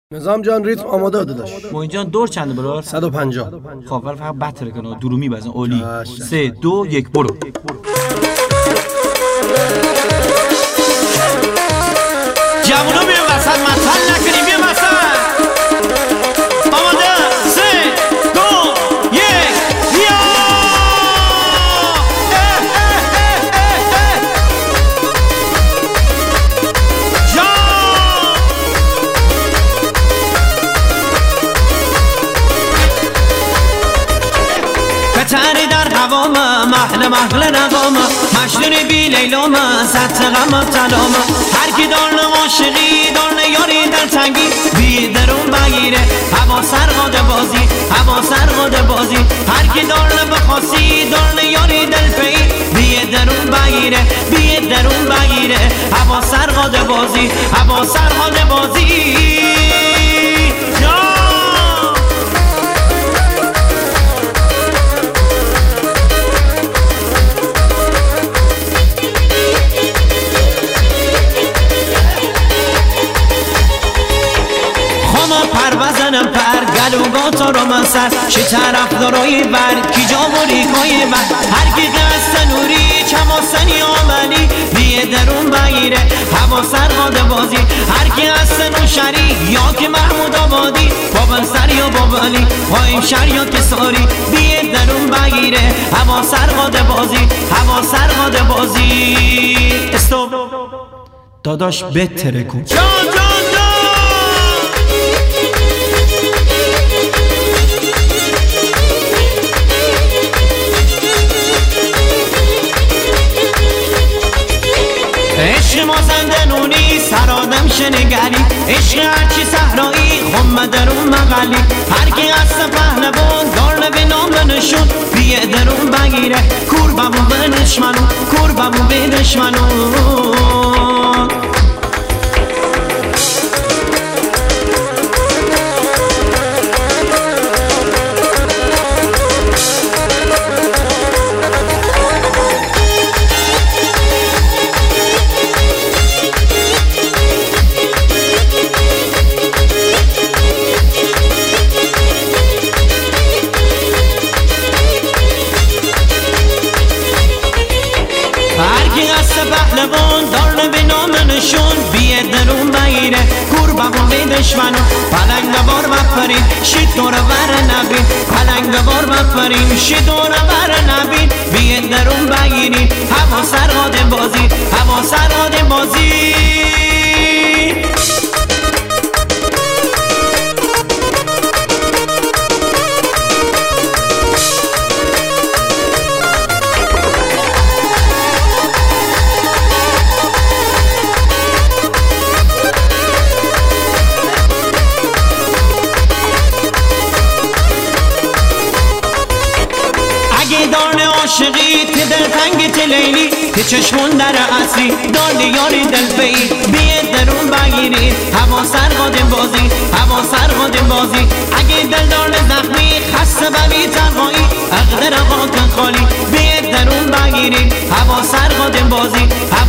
نظام جان ریتم آماده داداش. موین جان دور چنده برار؟ 150. خب ولی فقط بطره کنه درو میبزن اولی 3 2 1 برو. جوونا بیان وسط مطل نکنیم بیان وسط. آماده 3 2 1 یا تری در هوام محل نقام مشدونی بی لیلام ست غم تلام هر کی دارن عاشقی دارن یاری در تنگی بی درون بگیره هوا سرقاده بازی هر کی دارن بخواسی دارن یاری دل پی بی درون بگیره هوا سرقاده بازی بزنم پر گلوگا تا رو من سر چه طرف دارایی بر کی جاموری کای من هر کی قصد نوری چماسنی آمنی بیه درون بگیره هوا سرقاده بازی هر کی قصد نوشری یا که محمود آبادی بابل سر یا بابلی پایم شر یا کساری بیه درون بگیره هوا سرقاده بازی استوب داداش بتره کن جان عشق مازنده نونی سرادم شنگری عشق هرچی صحرایی خم درون مغلی هر کی قصد پهلوان دارن به نام نشون بیه درون بگیره کوربمو به دشمنون پهلوان دارن به نام نشون بیه درون بگیره کوربمو به دشمنون پلنگوار بپرین شید دور بر نبین پلنگوار بپرین شید دور بر نبین بیه درون بگیرین هوا سرقاده بازی دارن عاشقی تی دل تنگی تی لیلی تی چشمون در اصلی دارن یاری دل پی بیه درون بگیرید هوا سرقاده بازی اگه دل دارن زخمی خسته ببی تنهایی اقدر قاکن خالی بیه درون بگیرید هوا سرقاده بازی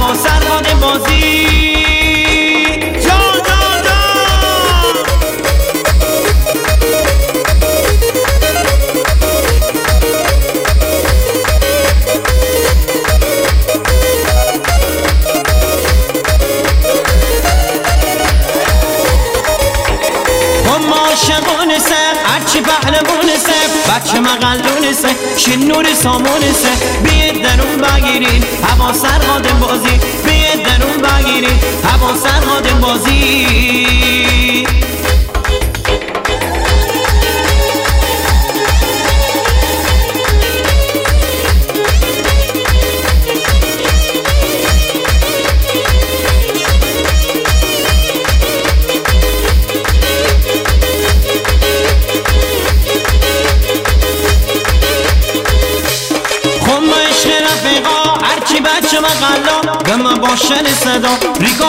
عاشقون سه هرچی پهلوون سه بچه مغلون سه شنور سامون سه بیه درون بگیرین هوا سرقاده بازی هرچی بچه مغلا گم باشن صدا ریکا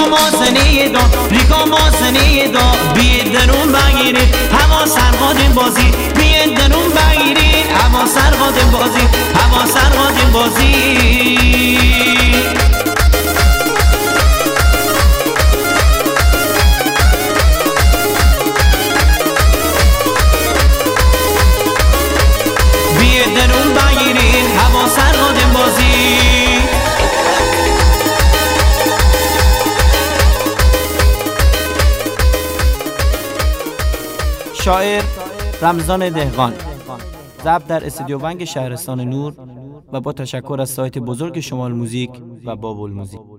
مازنه دا بیه درون بگیرید هوا سرقاده بازی بیه درون بگیرید هوا سرقاده بازی شاعر رمضان دهقان، ضبط در استودیو ونگ شهرستان نور و با تشکر از سایت بزرگ شمال موزیک و بابل موزیک.